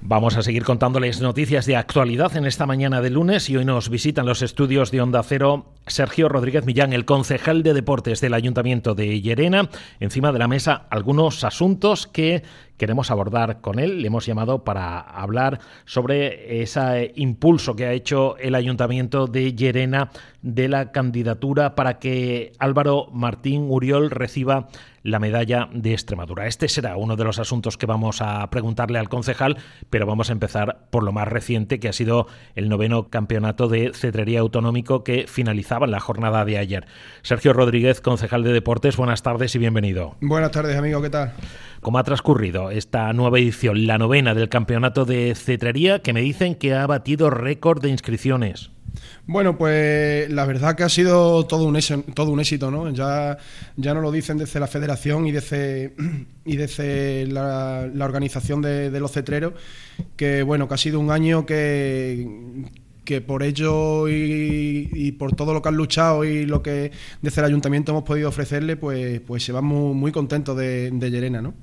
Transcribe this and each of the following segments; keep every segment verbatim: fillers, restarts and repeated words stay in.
Vamos a seguir contándoles noticias de actualidad en esta mañana de lunes y hoy nos visitan los estudios de Onda Cero Sergio Rodríguez Millán, el concejal de Deportes del Ayuntamiento de Llerena. Encima de la mesa algunos asuntos que queremos abordar con él. Le hemos llamado para hablar sobre ese impulso que ha hecho el Ayuntamiento de Llerena de la candidatura para que Álvaro Martín Uriol reciba la medalla de Extremadura. Este será uno de los asuntos que vamos a preguntarle al concejal, pero vamos a empezar por lo más reciente, que ha sido el noveno campeonato de cetrería autonómico que finalizaba en la jornada de ayer. Sergio Rodríguez, concejal de Deportes, buenas tardes y bienvenido. Buenas tardes, amigo, ¿qué tal? ¿Cómo ha transcurrido esta nueva edición, la novena del campeonato de cetrería, que me dicen que ha batido récord de inscripciones? Bueno, pues la verdad que ha sido todo un éxito, todo un éxito, ¿no? Ya, ya nos lo dicen desde la federación y desde, y desde la, la organización de, de los cetreros, que bueno, que ha sido un año que, que por ello y, y por todo lo que han luchado y lo que desde el ayuntamiento hemos podido ofrecerle, pues, pues se van muy, muy contentos de, de Llerena, ¿no?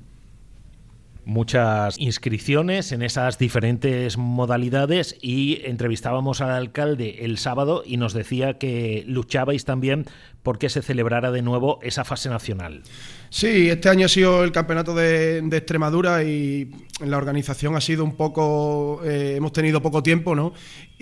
Muchas inscripciones en esas diferentes modalidades y entrevistábamos al alcalde el sábado y nos decía que luchabais también porque se celebrara de nuevo esa fase nacional. Sí, este año ha sido el campeonato de, de Extremadura y la organización ha sido un poco, eh, hemos tenido poco tiempo, ¿no?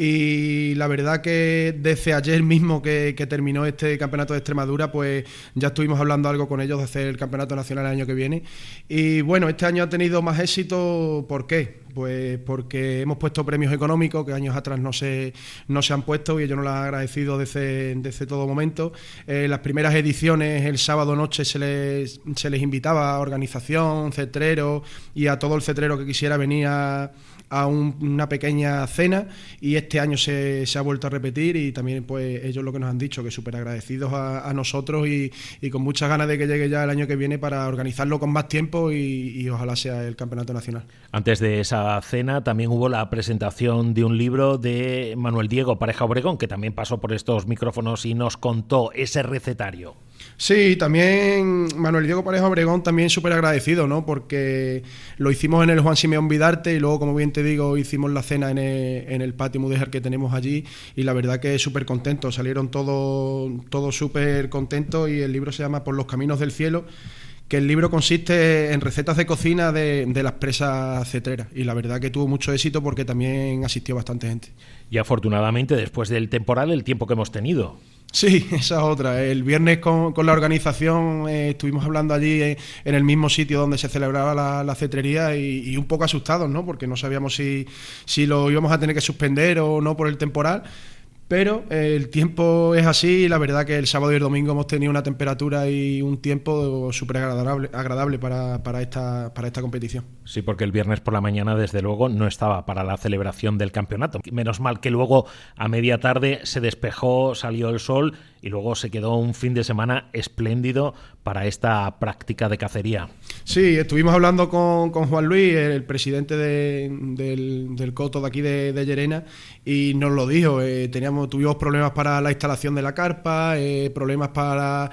Y la verdad que desde ayer mismo que, que terminó este campeonato de Extremadura, pues ya estuvimos hablando algo con ellos de hacer el campeonato nacional el año que viene. Y bueno, este año ha tenido más éxito, ¿por qué? Pues porque hemos puesto premios económicos que años atrás no se, no se han puesto y yo nos lo he agradecido desde, desde todo momento. Eh, las primeras ediciones, el sábado noche se les, se les invitaba a organización, cetreros y a todo el cetrero que quisiera venir a, a un, una pequeña cena, y este año se, se ha vuelto a repetir y también pues ellos lo que nos han dicho, que súper agradecidos a, a nosotros y, y con muchas ganas de que llegue ya el año que viene para organizarlo con más tiempo y, y ojalá sea el campeonato nacional. Antes de esa cena también hubo la presentación de un libro de Manuel Diego Pareja Obregón, que también pasó por estos micrófonos y nos contó ese recetario. Sí, también Manuel Diego Pareja Obregón también súper agradecido, ¿no? Porque lo hicimos en el Juan Simeón Vidarte y luego, como bien te digo, hicimos la cena en el, en el patio mudéjar que tenemos allí y la verdad que súper contentos, salieron todos todo súper contentos y el libro se llama Por los caminos del cielo, que el libro consiste en recetas de cocina de, de las presas cetreras y la verdad que tuvo mucho éxito porque también asistió bastante gente. Y afortunadamente después del temporal el tiempo que hemos tenido. Sí, esa es otra. El viernes con, con la organización eh, estuvimos hablando allí en, en el mismo sitio donde se celebraba la, la cetrería y, y un poco asustados, ¿no? Porque no sabíamos si, si lo íbamos a tener que suspender o no por el temporal. Pero eh, el tiempo es así y la verdad que el sábado y el domingo hemos tenido una temperatura y un tiempo súper agradable, agradable para, para, esta, para esta competición. Sí, porque el viernes por la mañana desde luego no estaba para la celebración del campeonato. Menos mal que luego a media tarde se despejó, salió el sol y luego se quedó un fin de semana espléndido para esta práctica de cacería. Sí, estuvimos hablando con, con Juan Luis, el presidente de, del, del coto de aquí de, de Llerena, y nos lo dijo, eh, teníamos, tuvimos problemas para la instalación de la carpa, eh, problemas para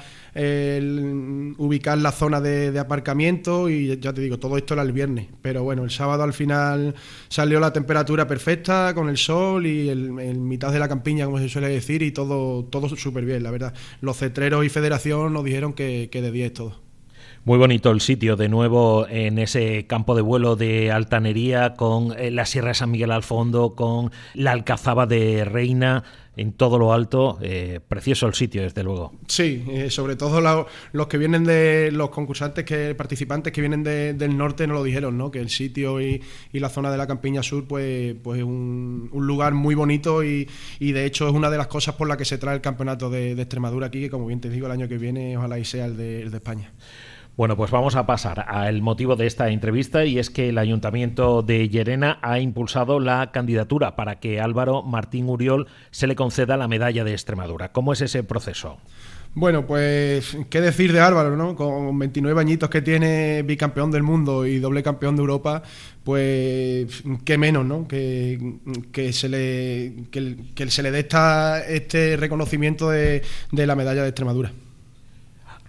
eh, ubicar la zona de, de aparcamiento y ya te digo, todo esto era el viernes, pero bueno, el sábado al final salió la temperatura perfecta con el sol y el, el mitad de la campiña, como se suele decir, y todo, todo súper bien, la verdad. Los cetreros y federación nos dijeron que, que de diez todo. Muy bonito el sitio, de nuevo en ese campo de vuelo de Altanería, con la Sierra de San Miguel al fondo, con la Alcazaba de Reina en todo lo alto. Eh, precioso el sitio, desde luego. Sí, eh, sobre todo la, los que vienen de los concursantes, que participantes que vienen de, del norte nos lo dijeron, ¿no? Que el sitio y, y la zona de la Campiña Sur, pues, pues un, un lugar muy bonito y, y de hecho es una de las cosas por la que se trae el campeonato de, de Extremadura aquí, que como bien te digo, el año que viene ojalá y sea el de, el de España. Bueno, pues vamos a pasar al motivo de esta entrevista y es que el Ayuntamiento de Llerena ha impulsado la candidatura para que Álvaro Martín Uriol se le conceda la medalla de Extremadura. ¿Cómo es ese proceso? Bueno, pues qué decir de Álvaro, ¿no? Con veintinueve añitos que tiene, bicampeón del mundo y doble campeón de Europa, pues qué menos, ¿no? Que, que se le que, que se le dé esta, este reconocimiento de, de la medalla de Extremadura.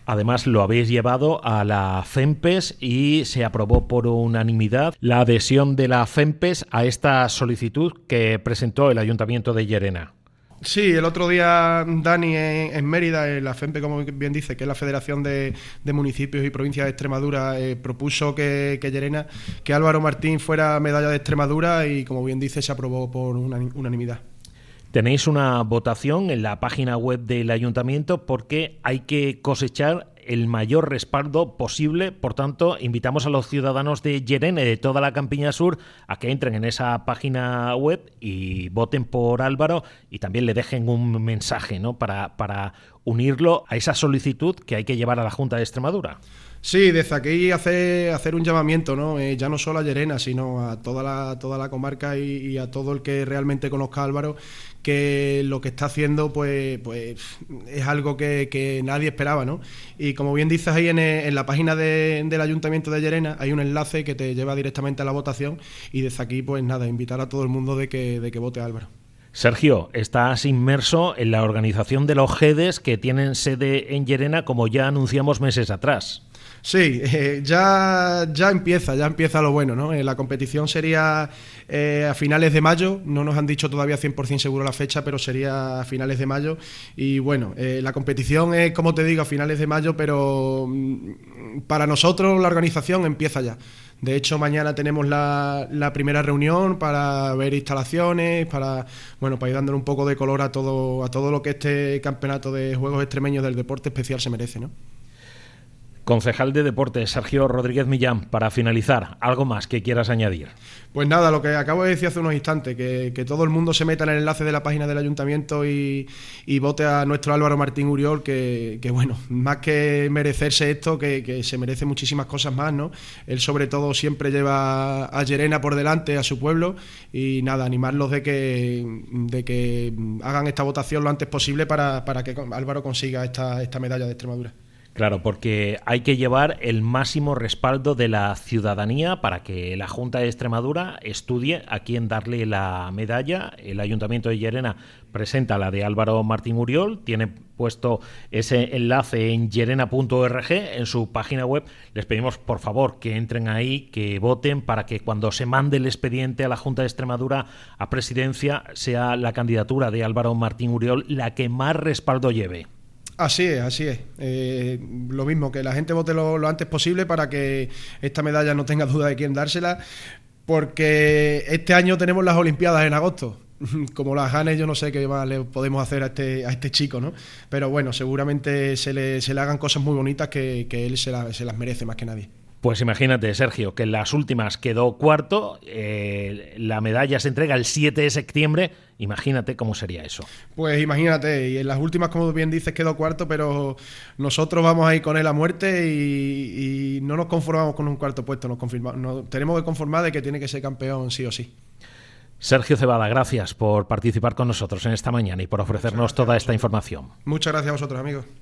Además, lo habéis llevado a la FEMPES y se aprobó por unanimidad la adhesión de la FEMPES a esta solicitud que presentó el Ayuntamiento de Llerena. Sí, el otro día Dani en, en Mérida, en la FEMPE, como bien dice, que es la Federación de, de Municipios y Provincias de Extremadura, eh, propuso que, que Llerena, que Álvaro Martín fuera medalla de Extremadura y, como bien dice, se aprobó por unanimidad. Tenéis una votación en la página web del Ayuntamiento porque hay que cosechar el mayor respaldo posible. Por tanto, invitamos a los ciudadanos de Llerena y de toda la Campiña Sur a que entren en esa página web y voten por Álvaro y también le dejen un mensaje, ¿no?, para, para unirlo a esa solicitud que hay que llevar a la Junta de Extremadura. Sí, desde aquí hacer, hacer un llamamiento, ¿no? Eh, ya no solo a Llerena, sino a toda la, toda la comarca y, y a todo el que realmente conozca a Álvaro, que lo que está haciendo pues, pues es algo que, que nadie esperaba, ¿no? Y como bien dices ahí en, en la página de, del Ayuntamiento de Llerena hay un enlace que te lleva directamente a la votación y desde aquí pues nada, invitar a todo el mundo de que, de que vote a Álvaro. Sergio, estás inmerso en la organización de los GEDES que tienen sede en Llerena, como ya anunciamos meses atrás. Sí, eh, ya, ya empieza, ya empieza lo bueno, ¿no? Eh, la competición sería eh, a finales de mayo, no nos han dicho todavía cien por ciento seguro la fecha, pero sería a finales de mayo. Y bueno, eh, la competición es, como te digo, a finales de mayo, pero mm, para nosotros la organización empieza ya. De hecho, mañana tenemos la, la primera reunión para ver instalaciones, para bueno, para ir dándole un poco de color a todo, a todo lo que este campeonato de Juegos Extremeños del Deporte Especial se merece, ¿no? Concejal de Deportes, Sergio Rodríguez Millán, para finalizar, ¿algo más que quieras añadir? Pues nada, lo que acabo de decir hace unos instantes, que, que todo el mundo se meta en el enlace de la página del Ayuntamiento y, y vote a nuestro Álvaro Martín Uriol, que, que bueno, más que merecerse esto, que, que se merece muchísimas cosas más, ¿no? Él sobre todo siempre lleva a Llerena por delante, a su pueblo, y nada, animarlos de que, de que hagan esta votación lo antes posible para, para que Álvaro consiga esta, esta medalla de Extremadura. Claro, porque hay que llevar el máximo respaldo de la ciudadanía para que la Junta de Extremadura estudie a quién darle la medalla. El Ayuntamiento de Llerena presenta la de Álvaro Martín Uriol, tiene puesto ese enlace en llerena punto org en su página web. Les pedimos por favor que entren ahí, que voten para que cuando se mande el expediente a la Junta de Extremadura a presidencia sea la candidatura de Álvaro Martín Uriol la que más respaldo lleve. Así es, así es. Eh, lo mismo, que la gente vote lo, lo antes posible para que esta medalla no tenga duda de quién dársela, porque este año tenemos las Olimpiadas en agosto. Como las gane, yo no sé qué más le podemos hacer a este, a este chico, ¿no? Pero bueno, seguramente se le, se le hagan cosas muy bonitas que, que él se, la, se las merece más que nadie. Pues imagínate, Sergio, que en las últimas quedó cuarto, eh, la medalla se entrega el siete de septiembre, imagínate cómo sería eso. Pues imagínate, y en las últimas, como bien dices, quedó cuarto, pero nosotros vamos a ir con él a muerte y, y no nos conformamos con un cuarto puesto, nos, confirmamos, nos tenemos que conformar de que tiene que ser campeón sí o sí. Sergio Cebada, gracias por participar con nosotros en esta mañana y por ofrecernos toda esta información. Muchas gracias a vosotros, amigos.